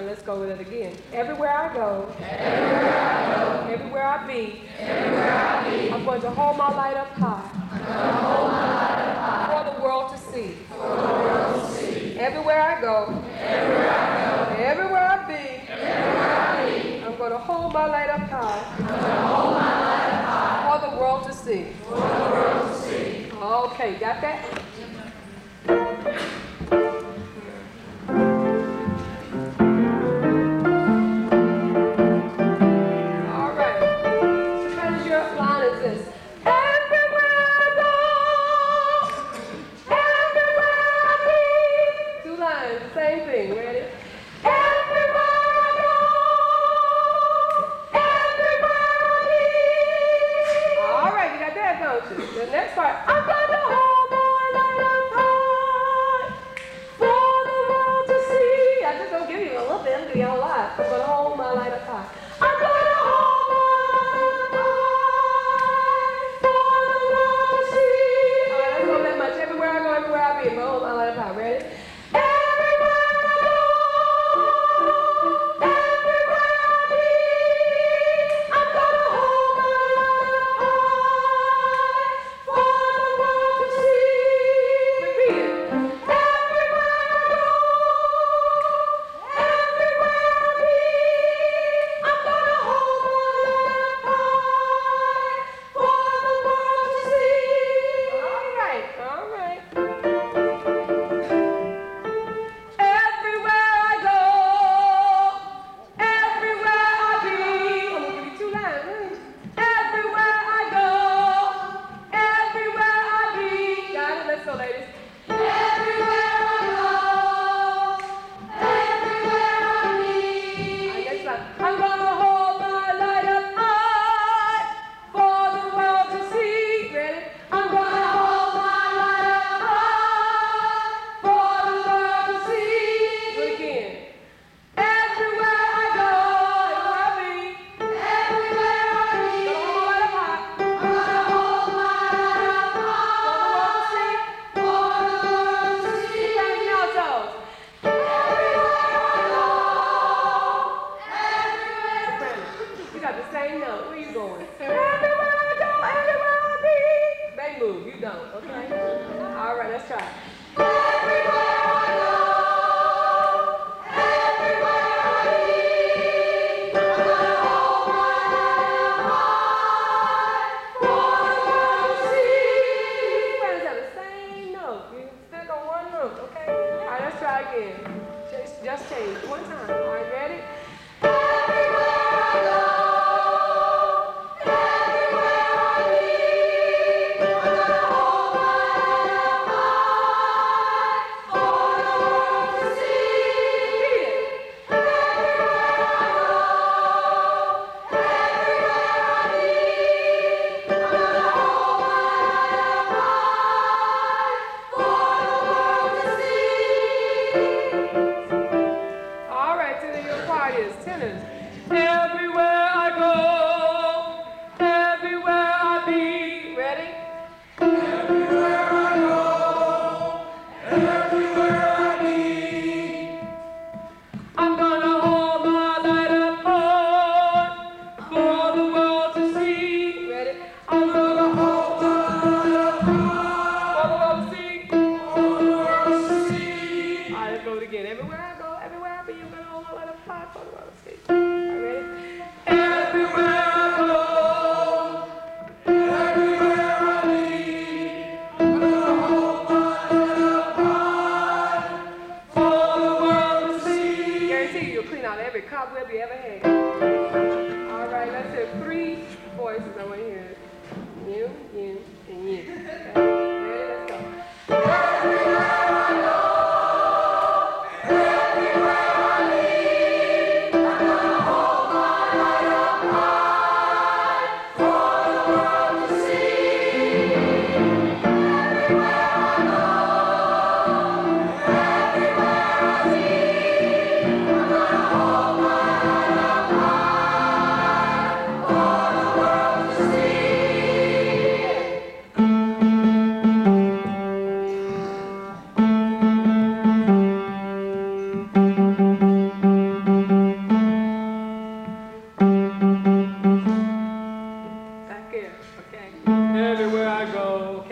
let's go with it again. Everywhere I go, everywhere I be, I'm going to hold my light up high for the world to see. Everywhere I go, everywhere I be, I'm going to hold my light up high for the world to see. Okay, got that?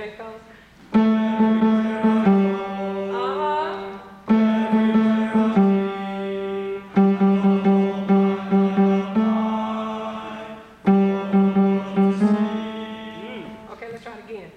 Okay, fellas. Okay, let's try it again.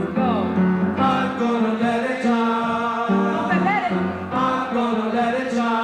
I'm gonna let it shine.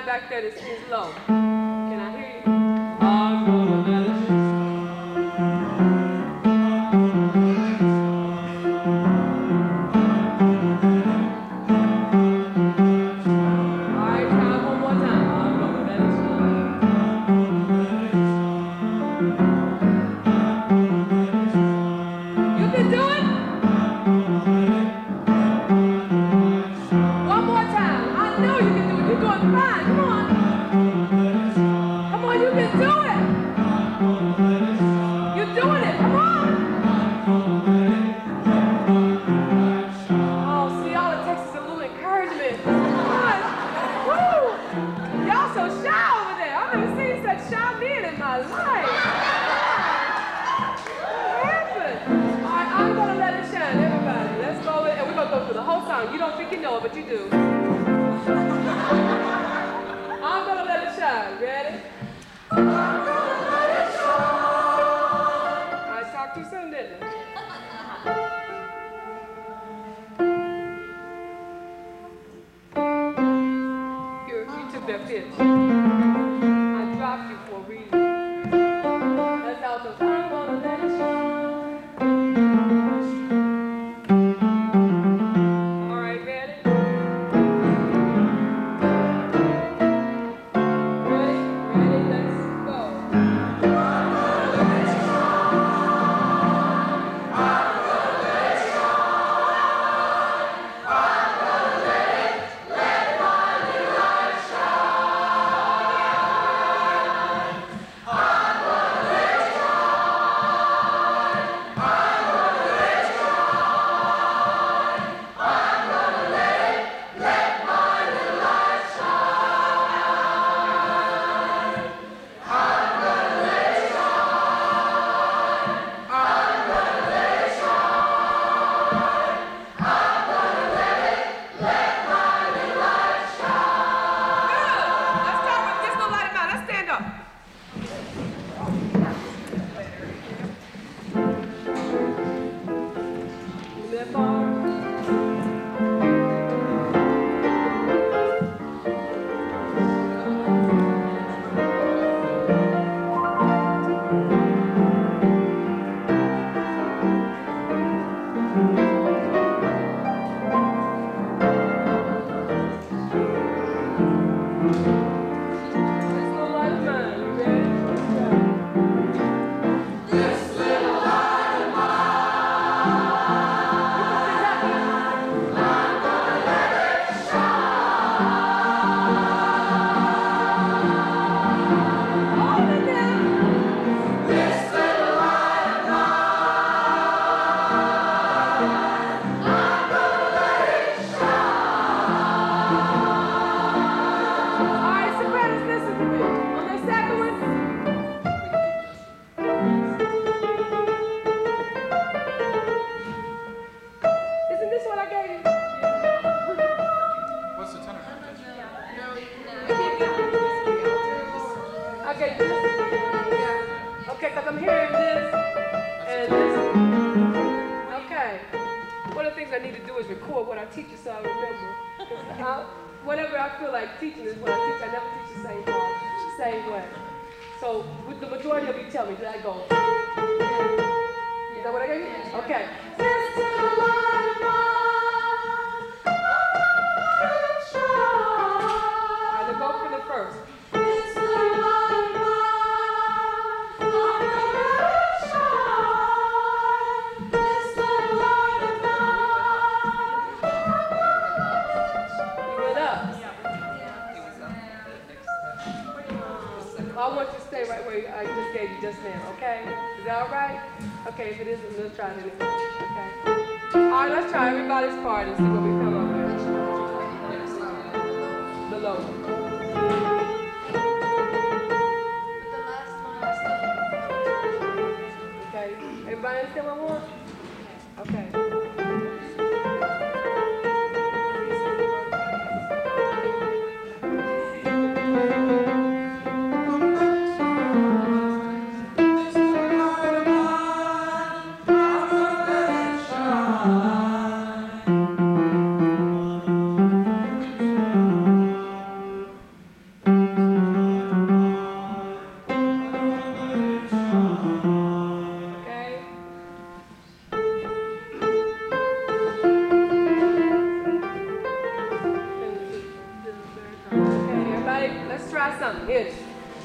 Everybody back there that sings low. Can I hear you? I'm gonna let it shine. All right, try it one more time. I'm gonna let it shine. You can do it. One more time. I know you can do it. You're doing fine. Come on. Come on, you can do it. You're doing it. Come on. Oh, see, all it takes is a little encouragement. Come on. Woo! Y'all so shy over there. I've never seen such shy men in my life. What happened? All right, I'm going to let it shine, everybody. Let's go in, and we're going to go through the whole song. You don't think you know it, but you do. I'm going to let it shine. Ready? I talked too soon, didn't I? You took that pitch. I dropped you for a reason. That's how it goes. I'm gonna let it shine. All right, ready? Ready, let's go. Okay, because I'm hearing this and this. Okay. One of the things I need to do is record what I teach you so I remember. Whatever I feel like teaching is what I teach. I never teach the same part, the same way. So with the majority of you tell me, did I go? Is that what I gave you? Okay. All right, let's go for the first. I want you to stay right where I just gave you just now, okay? Is that all right? Okay, if it isn't, let's try it anyway, okay? All right, let's try everybody's part and see what we come up with. The low. Okay, everybody understand what I want? Okay. try something. Here it is.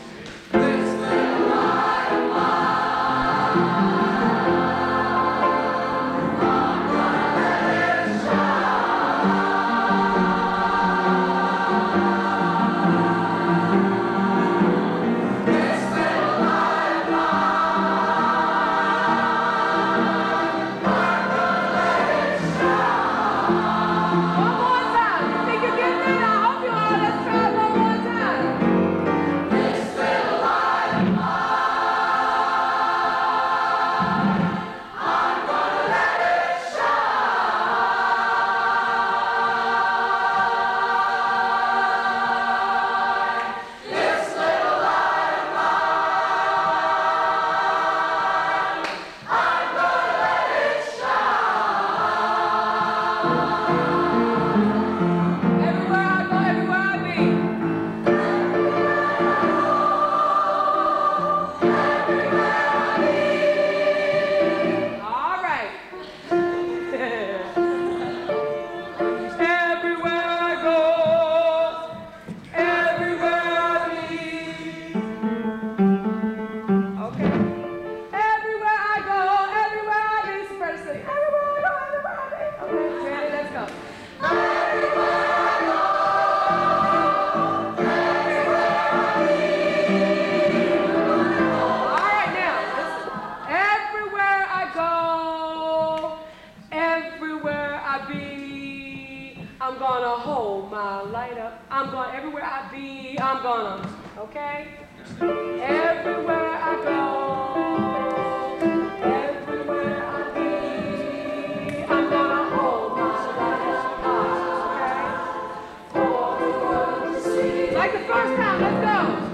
I'm gonna hold my light up. I'm going everywhere I be. I'm gonna, okay? Everywhere I go, everywhere I be, I'm gonna hold my light up, okay? For the world to see. Like the first time, let's go.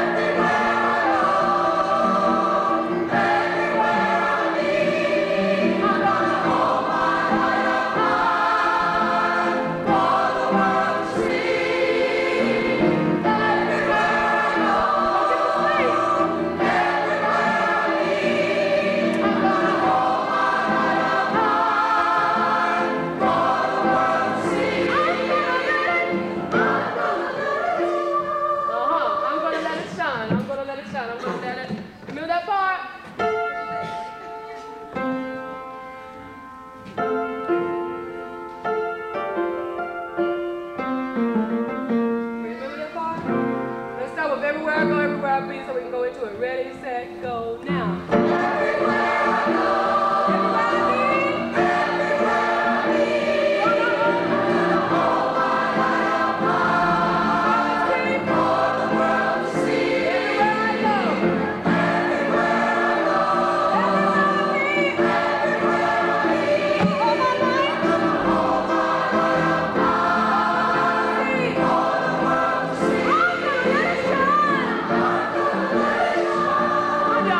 Everywhere I go, everywhere I be, so we can go into it. Ready, set, go, now. Everywhere I go, everywhere I be, everywhere I be, I'm gonna hold my light up high for the world to see. Everywhere I go, everywhere I go, everywhere I be, hold my light, hold my light up high for the world to see. I'm gonna let it shine.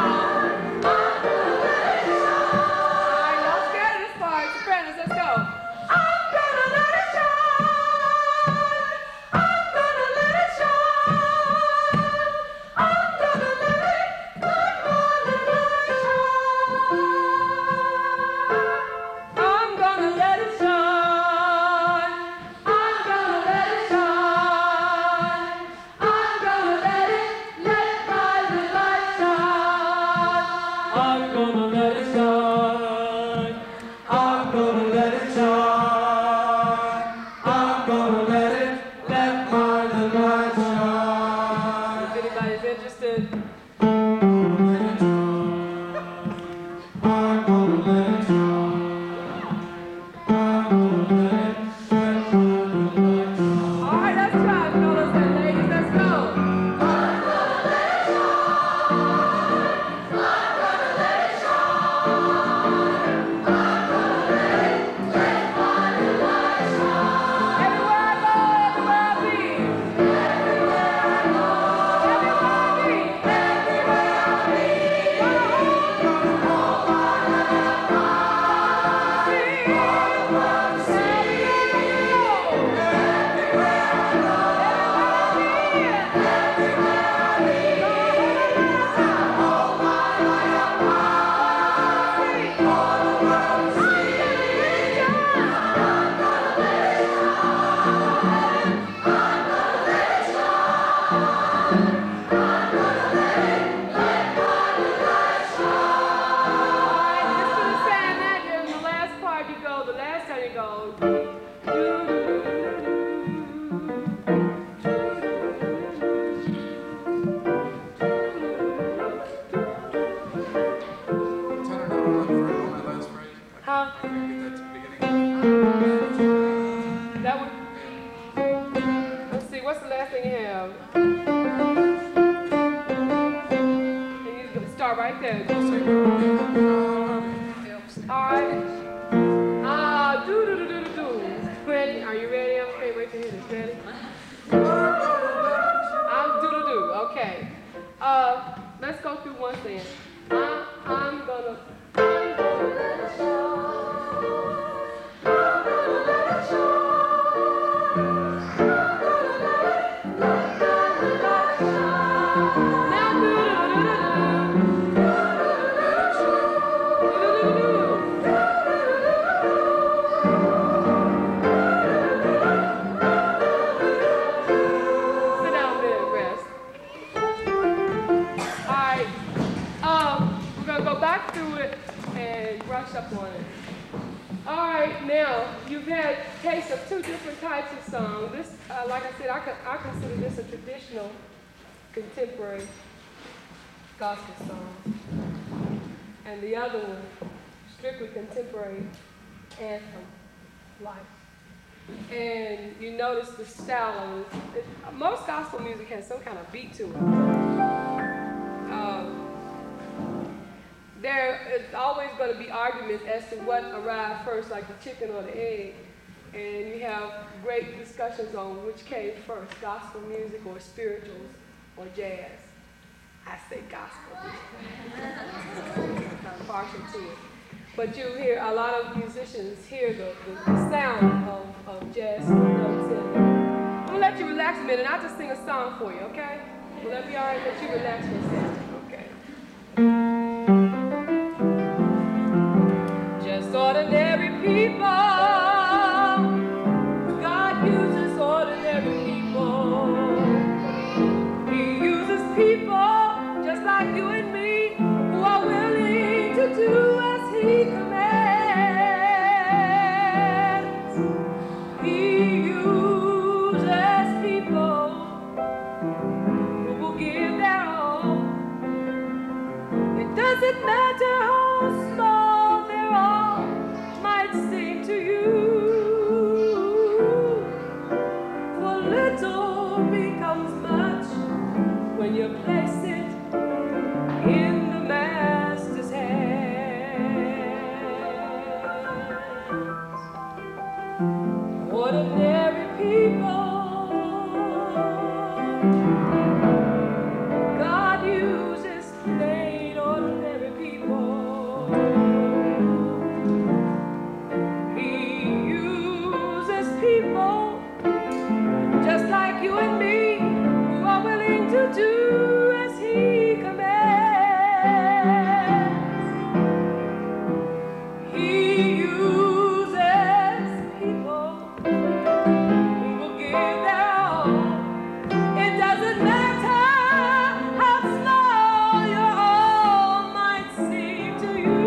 see, what's the last thing you have? And you start right there. All right. Do. Ready? Are you ready? Okay, wait to hear this. Ready? I'm do. Okay. Let's go through one thing. I'm gonna let it show. Up on it. All right, now you've had taste of two different types of songs. This, like I said, I consider this a traditional, contemporary gospel song, and the other one, strictly contemporary anthem, like. And you notice the style of it. Most gospel music has some kind of beat to it. There is always going to be arguments as to what arrived first, like the chicken or the egg. And you have great discussions on which came first, gospel music or spirituals or jazz. I say gospel. I'm partial to it. But you hear a lot of musicians hear the sound of jazz notes in it. I'm going to let you relax a minute. I'll just sing a song for you, okay? Will that be all right? Let you relax for a second, okay? Ordinary people, God uses ordinary people. He uses people just like you and me who are willing to do as He commands. He uses people who will give their all. It doesn't matter how small their all might seem to you, for little becomes much when you place it in the Master's hands. Ordinary people, God uses plain ordinary people. Just like you and me, who are willing to do as He commands. He uses people who will give their all. It doesn't matter how small your all might seem to you.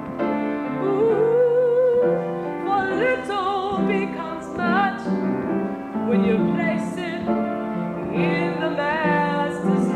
Ooh, for little becomes much when you place it in the Master's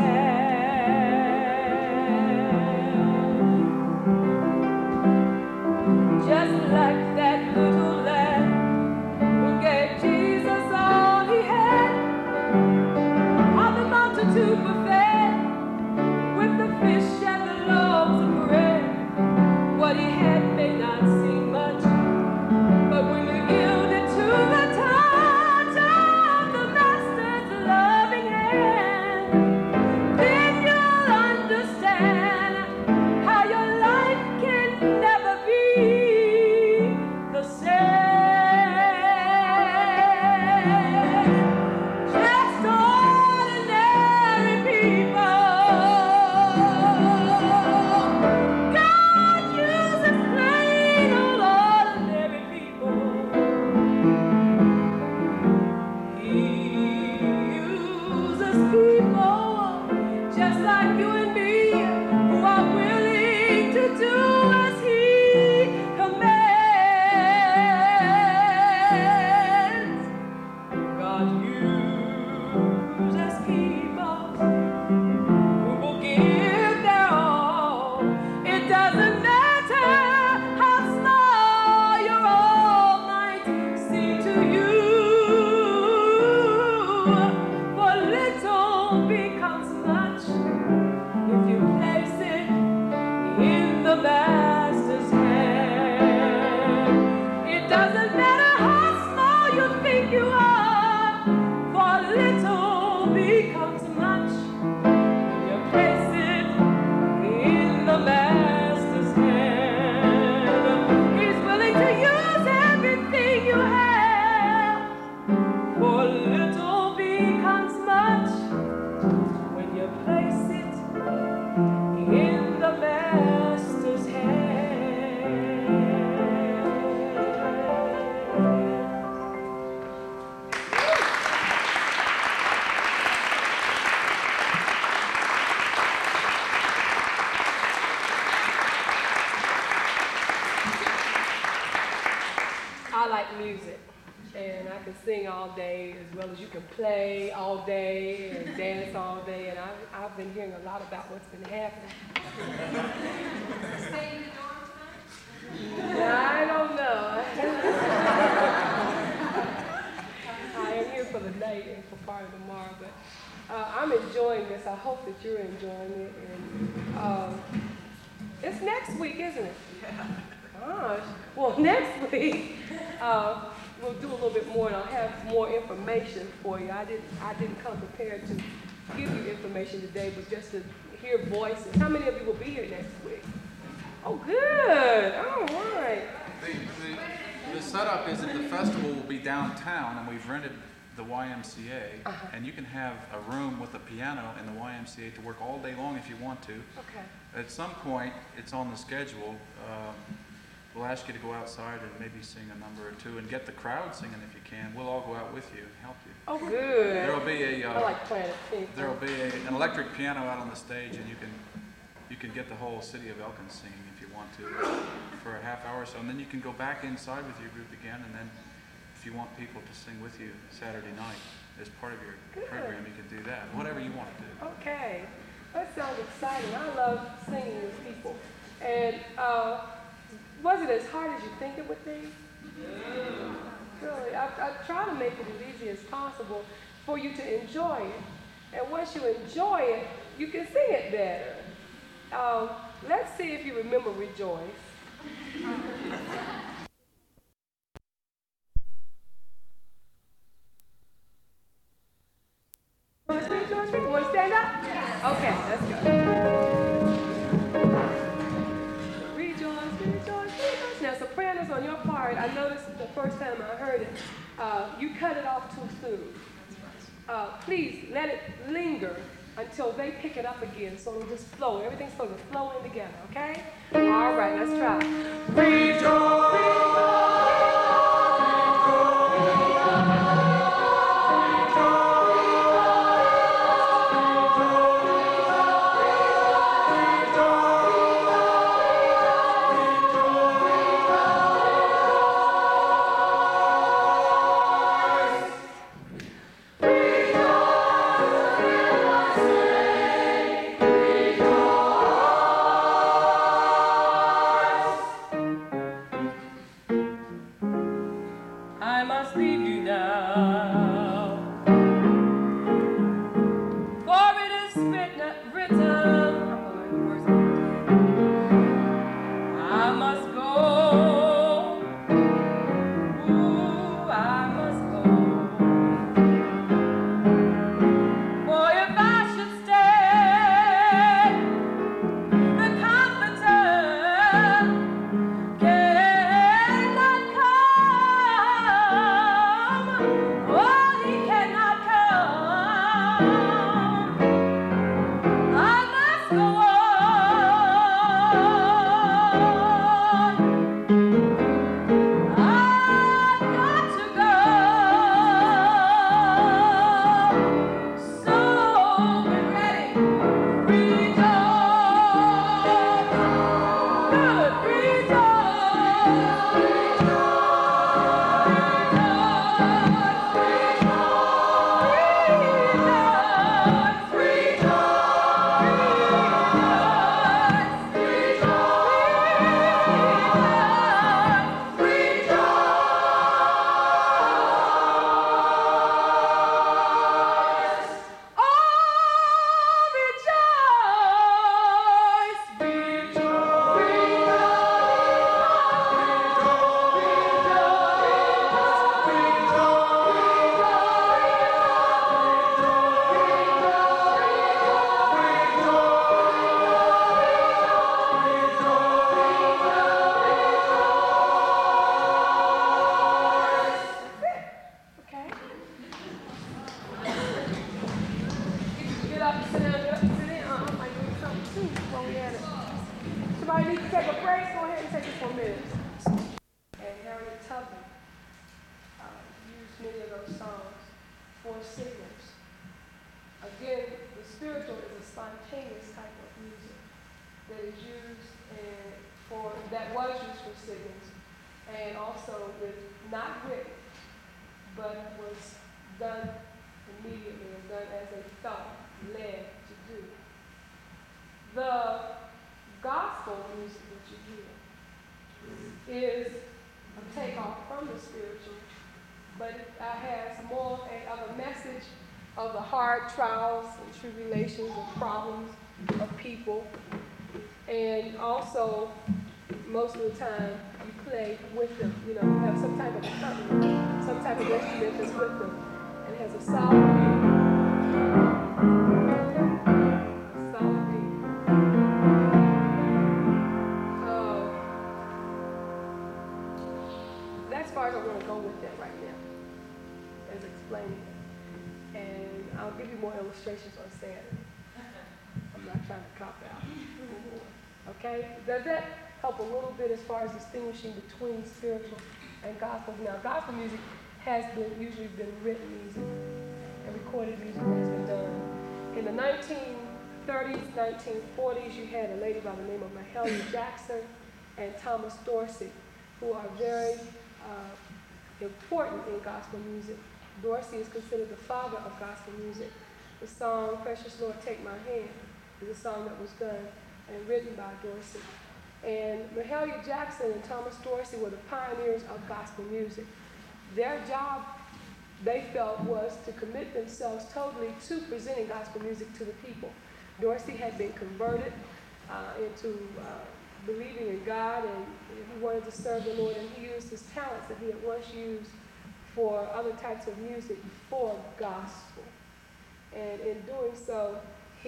hand. Just like that little lad who gave Jesus all he had, all the multitude were fed with the fish and the loaves of bread. What he had may not seem much, but when you yield it to the touch of the Master, everything you are, for little becomes much. You place it in the Master's hand. He's willing to use everything you have, for little becomes much when you place it in the Master's hand. I like music, and I can sing all day as well as you can play all day and dance all day, and I've been hearing a lot about what's been happening. Stay in the dorm tonight? I don't know. I am here for the night and for part of tomorrow, but I'm enjoying this. I hope that you're enjoying it. And it's next week, isn't it? Yeah. Gosh. Well, next week we'll do a little bit more, and I'll have more information for you. I didn't come prepared to give you information today, but just to hear voices. How many of you will be here next week? Oh, good. All right. The setup is that the festival will be downtown, and we've rented the YMCA, and you can have a room with a piano in the YMCA to work all day long if you want to. Okay. At some point, it's on the schedule. We'll ask you to go outside and maybe sing a number or two and get the crowd singing if you can. We'll all go out with you and help you. Oh, good. There'll be I like Planet Pink. there'll be an electric piano out on the stage, and you can get the whole city of Elkins singing if you want to for a half hour or so, and then you can go back inside with your group again, and then if you want people to sing with you Saturday night as part of your program, you can do that. Whatever you want to do. Okay. That sounds exciting. I love singing with people. And was it as hard as you think it would be? Really, I try to make it as easy as possible for you to enjoy it. And once you enjoy it, you can sing it better. Let's see if you remember Rejoice. You want to stand up? Okay, let's go. Rejoice, rejoice, rejoice. Now, sopranos on your part, I noticed the first time I heard it, you cut it off too soon. Please let it linger until they pick it up again, so it'll just flow. Everything's supposed to flow in together, okay? All right, let's try. Rejoice, need to take a break, go ahead and take it for a minute. And Harriet Tubman used many of those songs for signals. Again, the spiritual is a spontaneous type of music that is used that was used for signals, and also with not written, but was done immediately and done as they felt led to do. The gospel music that you hear is a takeoff from the spiritual, but it has more of a message of the hard trials and tribulations and problems of people. And also, most of the time, you play with them. You know, you have some type of accompaniment, some type of instrument that's with them. And it has a solid beat. A solid beat. That's as far as I want to go with that right now, as explaining it. And I'll give you more illustrations on Saturday. I'm not trying to cop out. Okay? Does that help a little bit as far as distinguishing between spiritual and gospel? Now, gospel music has usually been written music, and recorded music has been done. In the 1930s, 1940s, you had a lady by the name of Mahalia Jackson and Thomas Dorsey, who are very important in gospel music. Dorsey is considered the father of gospel music. The song, Precious Lord, Take My Hand, is a song that was done and written by Dorsey. And Mahalia Jackson and Thomas Dorsey were the pioneers of gospel music. Their job, they felt, was to commit themselves totally to presenting gospel music to the people. Dorsey had been converted into believing in God, and he wanted to serve the Lord, and he used his talents that he had once used for other types of music for gospel. And in doing so, he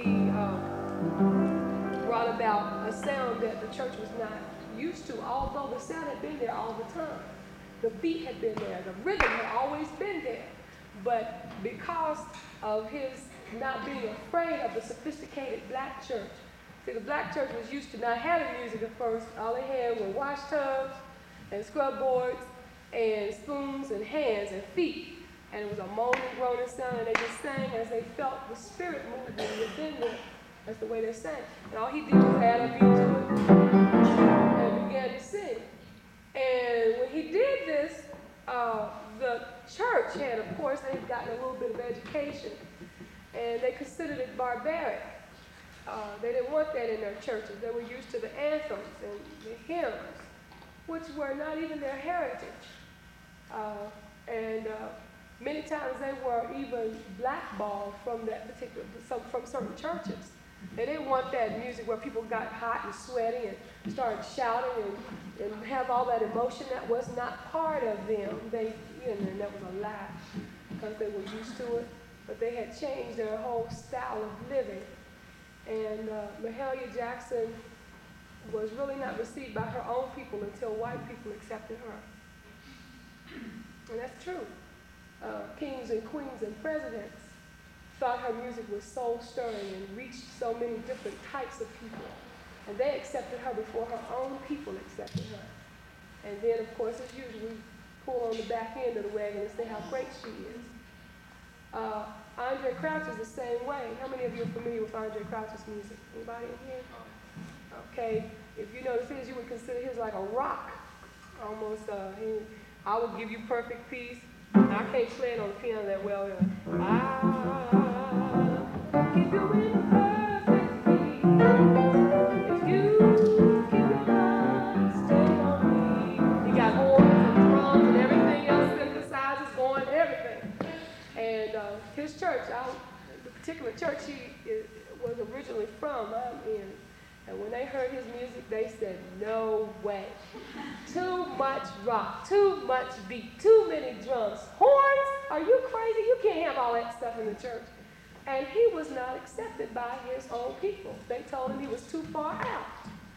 brought about a sound that the church was not used to, although the sound had been there all the time. The beat had been there, the rhythm had always been there. But because of his not being afraid of the sophisticated black church, see, the black church was used to not having music at first. All they had were wash tubs and scrub boards and spoons and hands and feet. And it was a moaning, groaning sound, and they just sang as they felt the spirit moving within them. That's the way they sang. And all he did was add a beat to it and began to sing. And when he did this, the church had, of course, they had gotten a little bit of education, and they considered it barbaric. They didn't want that in their churches. They were used to the anthems and the hymns, which were not even their heritage. Many times they were even blackballed from that particular, from certain churches. They didn't want that music where people got hot and sweaty and started shouting and have all that emotion. That was not part of them. And that was a lie because they were used to it. But they had changed their whole style of living. And Mahalia Jackson was really not received by her own people until white people accepted her. And that's true. Kings and queens and presidents thought her music was soul-stirring and reached so many different types of people. And they accepted her before her own people accepted her. And then, of course, as usual, we pull on the back end of the wagon and say how great she is. Andre Crouch is the same way. How many of you are familiar with Andre Crouch's music? Anybody in here? Okay. If you notice his, you would consider his like a rock. Almost, I would give you perfect peace. I can't play it on the piano that well. I keep you in perfect peace. If you keep your mind stayed on me. He got horns and drums and everything else, synthesizers going, everything. And his church, the particular church he was originally from, I'm in. And when they heard his music, they said, no way. Too much rock, too much beat, too many drums. Horns? Are you crazy? You can't have all that stuff in the church. And he was not accepted by his own people. They told him he was too far out.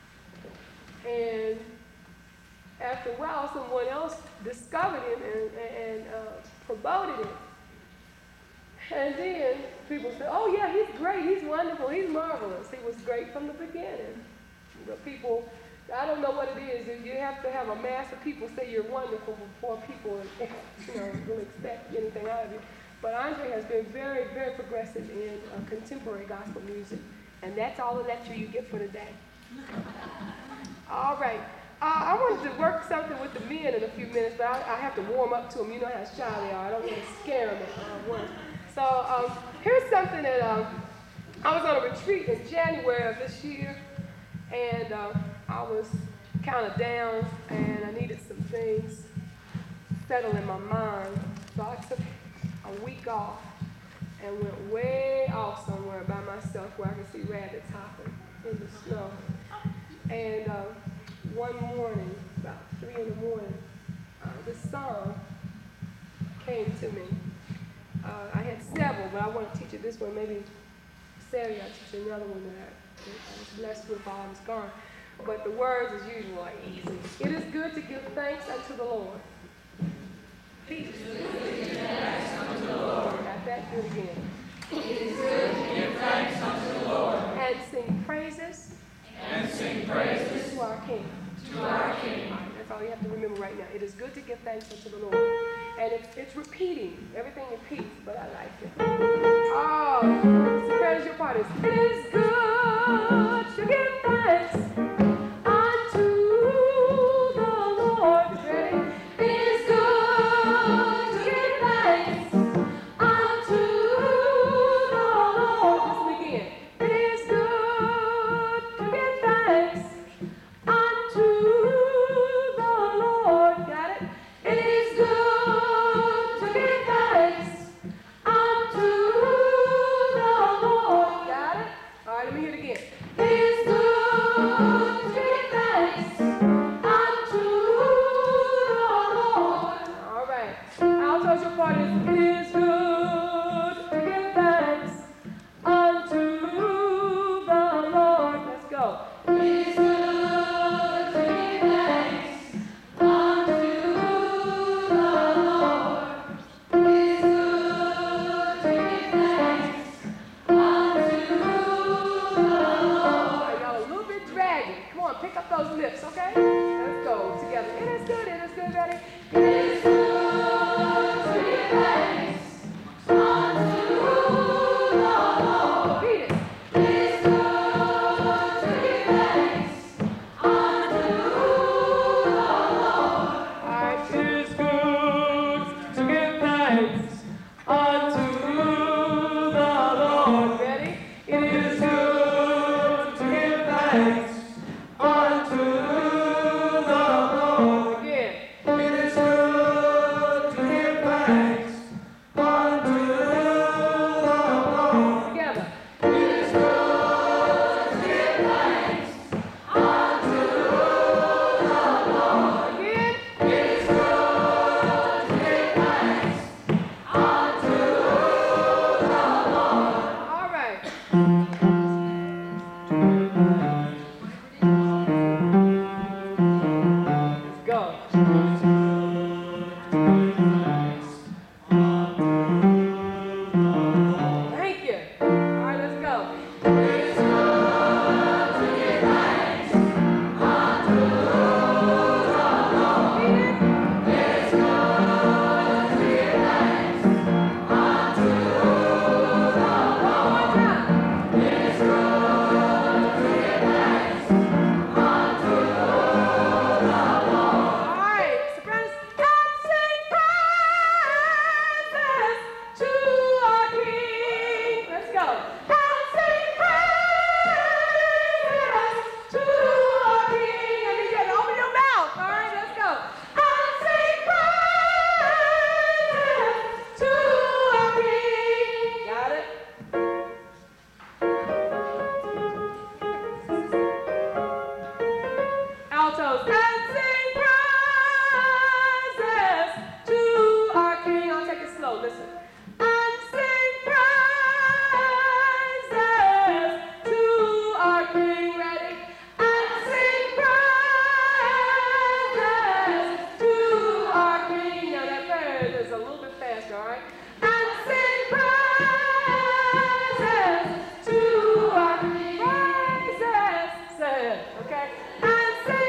And after a while, someone else discovered him and promoted him. And then people said, oh yeah, he's great, he's wonderful, he's marvelous. He was great from the beginning. The people I don't know what it is. You have to have a mass of people say you're wonderful before people, will expect anything out of you. But Andre has been very, very progressive in contemporary gospel music, and that's all the lecture you get for today. All right. I wanted to work something with the men in a few minutes, but I have to warm up to them. You know how shy they are. I don't want to scare them at once. So here's something that I was on a retreat in January of this year, and I was kind of down, and I needed some things settled in my mind. So I took a week off and went way off somewhere by myself where I could see rabbits hopping in the snow. And one morning, about 3 in the morning, this song came to me. I had several, but I want to teach you this one. Maybe Saturday I'll teach you another one that I was blessed with while I was gone. But the words, as usual, are easy. It is good to give thanks unto the Lord. Peace. Got that? Do it again. It is good to give thanks unto the Lord. And sing praises. And sing praises to our King. To our King. All right, that's all you have to remember right now. It is good to give thanks unto the Lord. And it's repeating. Everything repeats, but I like it. Oh, so that is your part. It is good to give thanks unto the Lord. Ready? It is good to give thanks unto the Lord. Listen again. It is good to give thanks unto the Lord. Got it? It is good to give thanks unto the Lord. Got it? All right, let me hear it again. It is good to give thanks unto the Lord. All right. Alto's your part is, it is good to give thanks unto the Lord. Let's go. It is good to give thanks unto the Lord. It is good to give thanks unto the Lord. Y'all a little bit draggy. Come on, pick up those lips, okay? Let's go together. It is good, ready? It is good to give thanks unto the Lord. Read it. It is good to give thanks unto the Lord. All right, it is good to give thanks unto the Lord. Ready? It is good to give thanks unto the Lord. Again. It is good to give thanks unto the Lord. Together. It is good to give thanks unto the Lord. Again. It is good to give thanks unto the Lord. All right. Let's go. Thank you. All right, let's go. It is good to give thanks unto the Lord. It is good to give thanks unto the Lord. It is good to give thanks unto the Lord. All right, sopranos, and sing praises to our King. Let's go. And sing praises to our King. I need you to open your mouth. All right, let's go. And sing praises to our King. Got it? Altos, and sing praises to our King. I'll take it slow, listen. And sing praises to our King. Ready? And sing praises to our King. Now that prayer is a little bit faster, all right? And sing praises to our King. Praises, say it, okay? And sing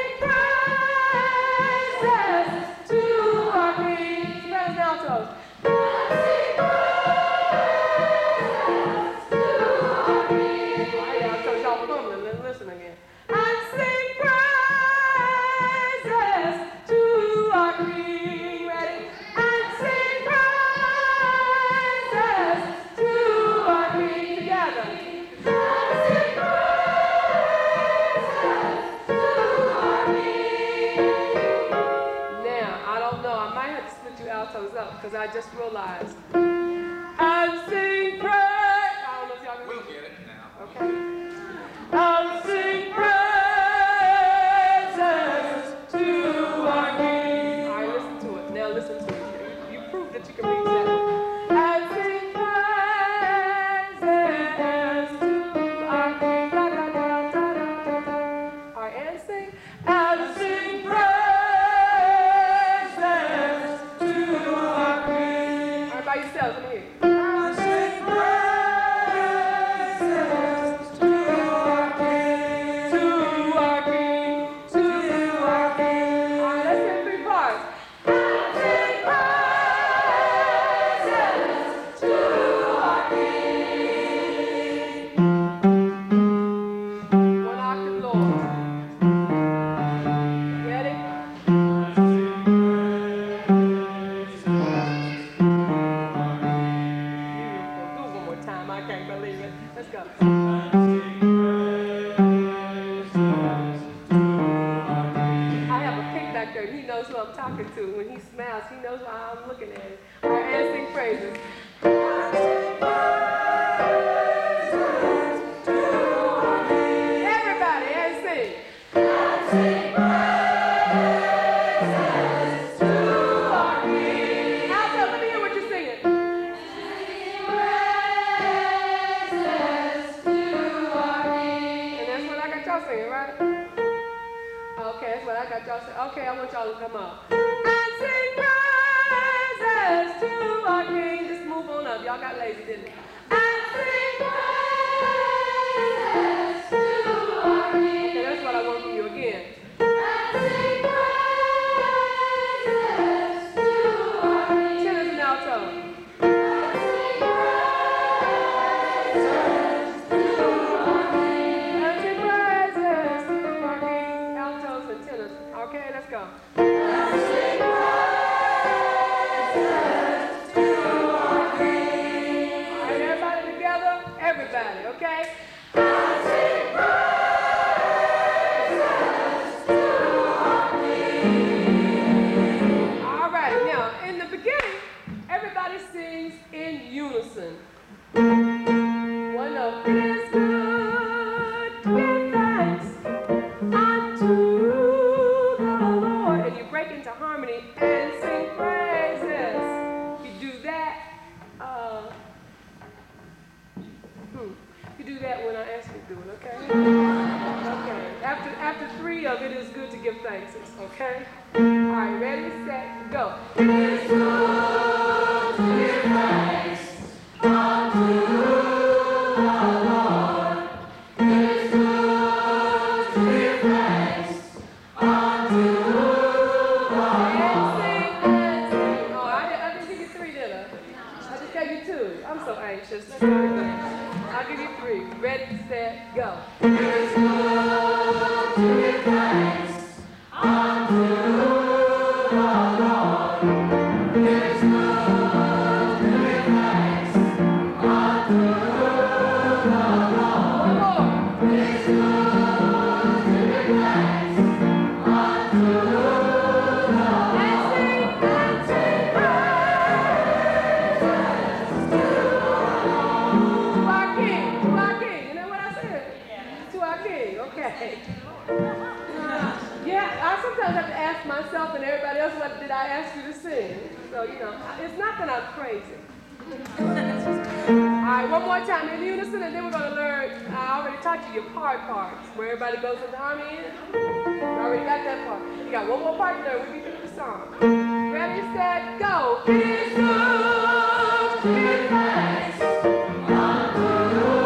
and sing praise. I don't know if y'all can. We'll get it now. Okay. And sing praises to our King. All right, listen to it. Now listen to it. You proved that you can reach that. And sing praises to our King. Da, da, da, da, da, da, da. All right, and sing. And sing praises to our King. All right, by yourselves. Let me hear you. And sing praises to our King. To our King. To our King. All right, let's hear three parts. And sing praises to our King. One octave lower. Ready? Beautiful. Do it one more time. I can't believe it. Let's go. I have a pig back there. He knows who I'm talking to. When he smiles, he knows why I'm looking at him. All right, and sing praises. Everybody, and sing. Alto, let me hear what you're singing. And that's what I got y'all singing, right? Okay, that's what I got y'all singing. Okay, I want y'all to come up. And sing praises to our King. Just move on up. Y'all got lazy, didn't you? And sing praises to our King. Okay, that's what I want from you again. And sing praises to our King. Tenors and alto. Okay, let's go. All right, everybody together? Everybody, okay? All right, now, in the beginning, everybody sings in unison. One note. It is good to give thanks unto the Lord. And you break into harmony and sing praises. You do that. You do that when I ask you to do it, okay? Okay. After three of it is good to give thanks, okay? All right, ready, set, go. It is good to give thanks unto the Lord. It is good to give thanks unto the Lord. And sing. Oh, I didn't give you three, did I? I just gave you two. I'm so anxious. Let's go again. I'll give you three. Ready, set, go. It is good to give thanks unto the Lord. It is good to give thanks unto the Lord. One more. It is good to give thanks unto the Lord. And sing praises to our King. To our King. You know what I said? To our King. Okay. Yeah, I sometimes have to ask myself and everybody else, what did I ask you to sing? So, you know, it's not that I'm crazy. All right, one more time in unison, and then we're going to learn, I already taught you your parts, where everybody goes into harmony. You already got that part. You got one more part there, we'll be through the song. Ready, set, go. It is good to give thanks unto the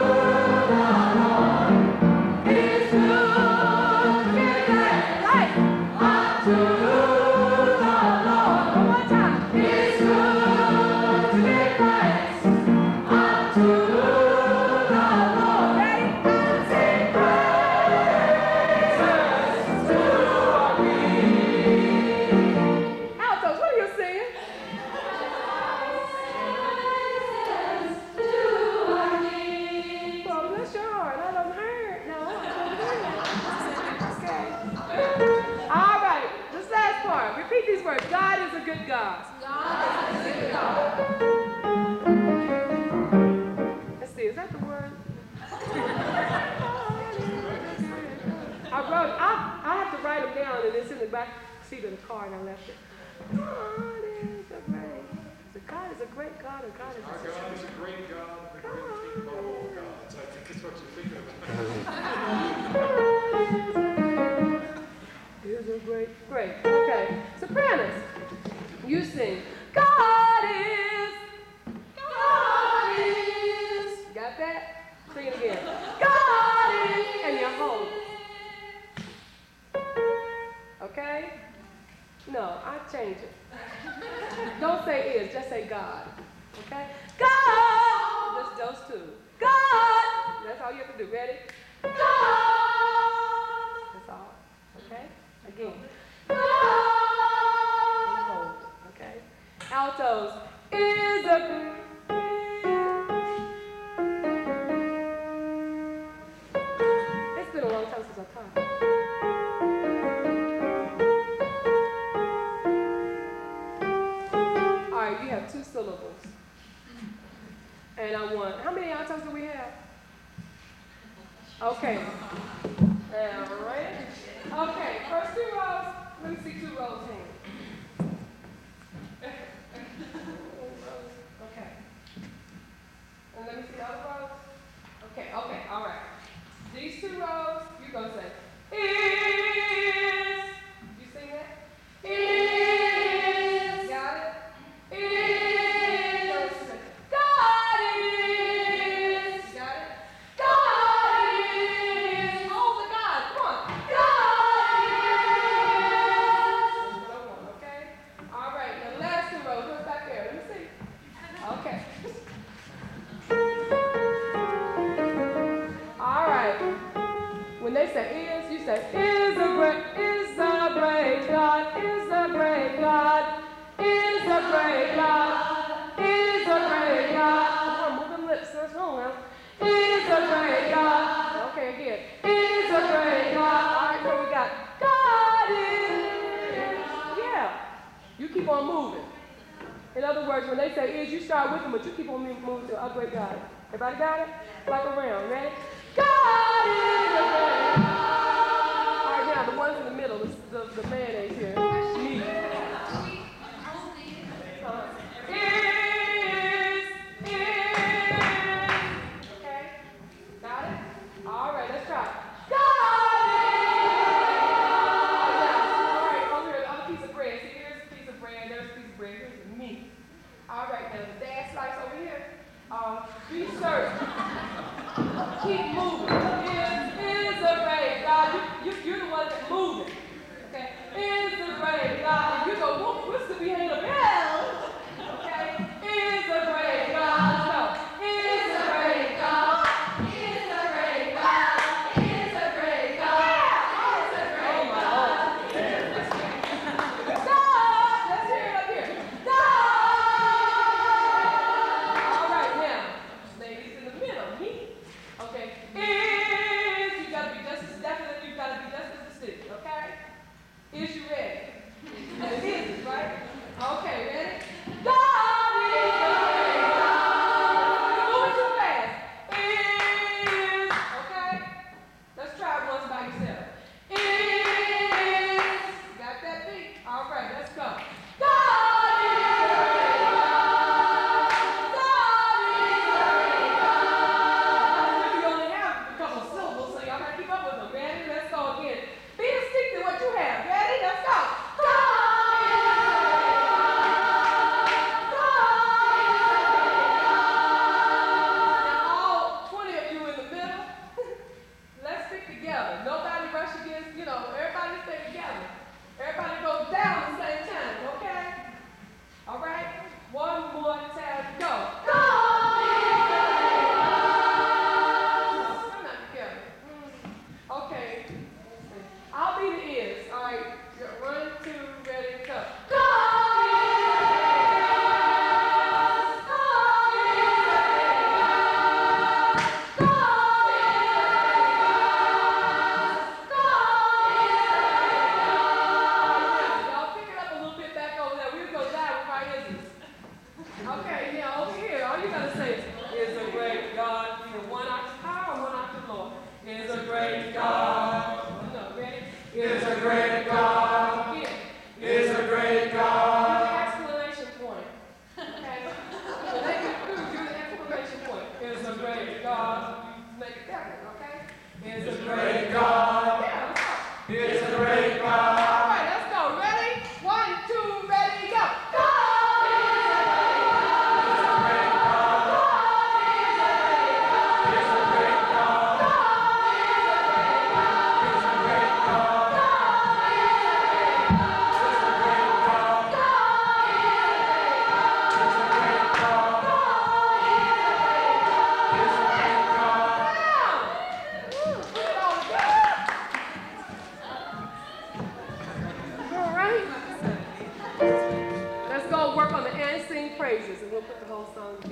Lord. It is good to give thanks, right, unto the Lord. One more time. It is good to give thanks unto the Lord. Ready? And sing praises to our King. Altos, what are you singing? car and I left it. God is a great. So God is a great God, or God is a Our God is a great God, and a great king above all gods. I think that's what you're thinking about. Is a great. Okay, sopranos. You sing. God is. Got that? Sing it again. God is. And you hold. Okay? No, I change it. Don't say is, just say God. Okay? God! Just those two. God! That's all you have to do. Ready? God! That's all. Okay? Again. God! And hold. Okay? Altos. Is a... It's been a long time since I've taught. All right, you have 2 syllables. And I want, how many altos do we have? Okay. All right. Okay, first 2 rows. Let me see 2 rows here. Okay. And let me see the other rows. Okay, all right. These 2 rows, you're going to say, is. You sing that? Is. Got it? Is. God is. Got it? God is. Hold the God. Come on. God is. That's what I want, okay? All right, now last 2 rows. What's back there? Let me see. Okay. All right. When they say is, you say is a great God, is a great God, is a great God, is a great God. Come on, move them lips, that's wrong now. Is a great God. Okay, again. Is a great God. All right, so we got God is. Yeah. You keep on moving. In other words, when they say is, you start with them, but you keep on moving to a great God. Everybody got it? Like around, ready? God is a great God. All right, now the ones in the middle, the mayonnaise here. Me. Okay? Got it? All right, let's try it. God is. All right, over here, the other piece of bread. See, here's a piece of bread, there's a piece of bread, here's the meat. All right, now the dad slice over here. Be certain. Keep moving. Is a great God. You're the one that's moving. Okay? Is a great God. And you go, what's the behind the bell? Okay? Is a great God. So, is a great God. Is a great God. Is a great God. Is a great God. God. Let's hear it up here. God. All right, now, ladies in the middle. Me. Okay.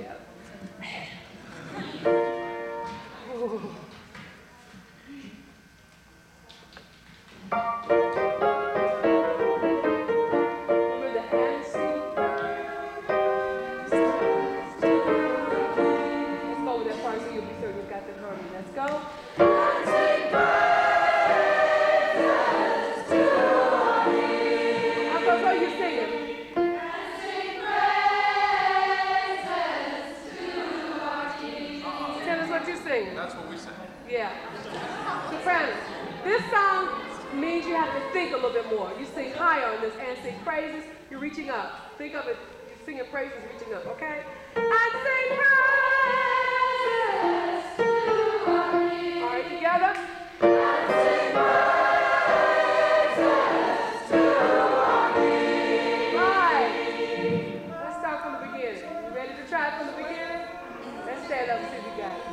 together. Ooh. Remember the Annecy? Let's go with that part so you'll be certain you got the harmony. Let's go. What are you singing? Tell us what you're singing. That's what we say. Yeah. Sopranos. This song means you have to think a little bit more. You sing higher on this and sing praises, you're reaching up. Think of it, you're singing praises, reaching up, okay? And sing praises. All right, together. From the beginning, let's stand up and see if you got it.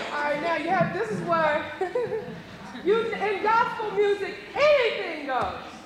This is where in gospel music, anything goes.